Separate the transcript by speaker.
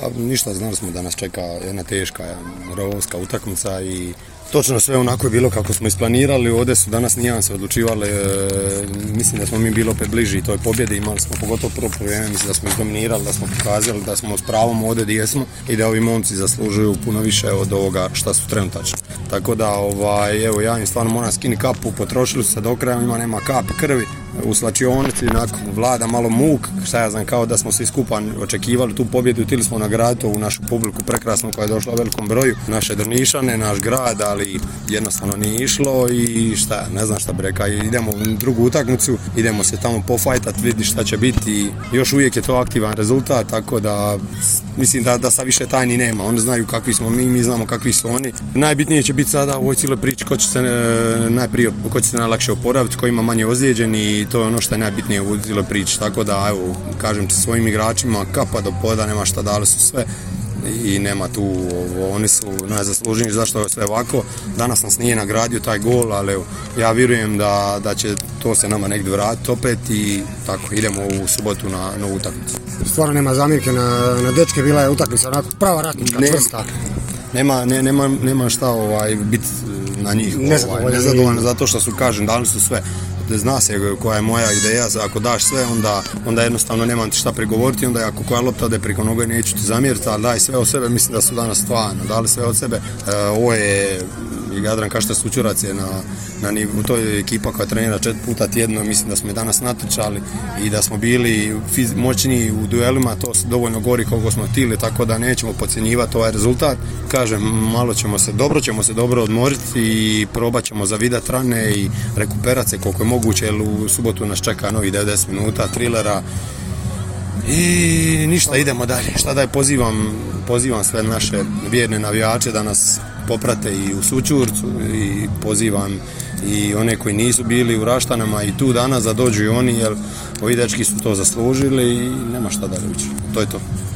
Speaker 1: ništa, znali smo da nas čeka jedna teška rovovska utakmica i točno sve onako je bilo kako smo isplanirali. Ovdje su danas nijanse odlučivali, mislim da smo mi bili opet bliži toj pobjedi, imali smo pogotovo prvo vrijeme, mislim da smo izdominirali, da smo pokazali da smo s pravom ovdje gdje jesmo i da ovi momci zaslužuju puno više od ovoga šta su trenutačno. Tako da, evo, ja im stvarno moram skini kapu, potrošili su se do kraja, ima nema kapi krvi u slačionici, vlada malo muk, šta ja znam, kao da smo svi skupa očekivali tu pobjedu, htjeli smo nagraditi ovu našu publiku prekrasnu koja je došla u velikom broju, naše Drnišane, naš grad, ali jednostavno nije išlo i šta, ne znam šta bi rekao, idemo u drugu utakmicu, idemo se tamo pofajtati, vidi šta će biti i još uvijek je to aktivan rezultat, tako da mislim da sad više tajni nema, oni znaju kakvi smo mi znamo kakvi su oni. Najbitnije će biti sada u ovoj cijeloj priči ko će se najlakše oporaviti, ko ima manje ozlijeđen i to je ono što je najbitnije u cijeloj priči, tako da evo, kažem ti svojim igračima kapa do poda, nema šta, dali su sve i nema tu, oni su najzaslužniji zašto je sve ovako. Danas nas nije nagradio taj gol, ali evo, ja vjerujem da će to se nama negdje vratiti opet i tako idemo u subotu na novu utakmicu.
Speaker 2: Stvarno nema zamjerke na dečke, bila je utakmica onako prava ratnička čvrsta.
Speaker 1: Nema šta biti na njih nezadovoljno zato što su, kažem, dali su sve. Zna se koja je moja ideja, ako daš sve onda jednostavno nemam ti šta prigovoriti, onda ako koja lopta ode preko noge neću ti zamjeriti, ali daj sve od sebe, mislim da su danas stvarno dali sve od sebe. Ovo je Jadran Kaštar Sućurac je to je ekipa koja trenira 4 puta tjedno, mislim da smo i danas natrčali i da smo bili moćniji u duelima, to se dovoljno gori koliko smo htjeli, tako da nećemo podcjenjivati ovaj rezultat. Kažem, malo ćemo se dobro odmoriti i probat ćemo zavidati rane i rekuperat se koliko je moguće, jer u subotu nas čeka novi 90 minuta trilera i ništa, idemo dalje. Šta da je, pozivam sve naše vjerne navijače da nas poprate i u Sućurcu i pozivam i one koji nisu bili u Raštanama i tu danas da dođu i oni, jer ovi dečki su to zaslužili i nema šta dalje ući. To je to.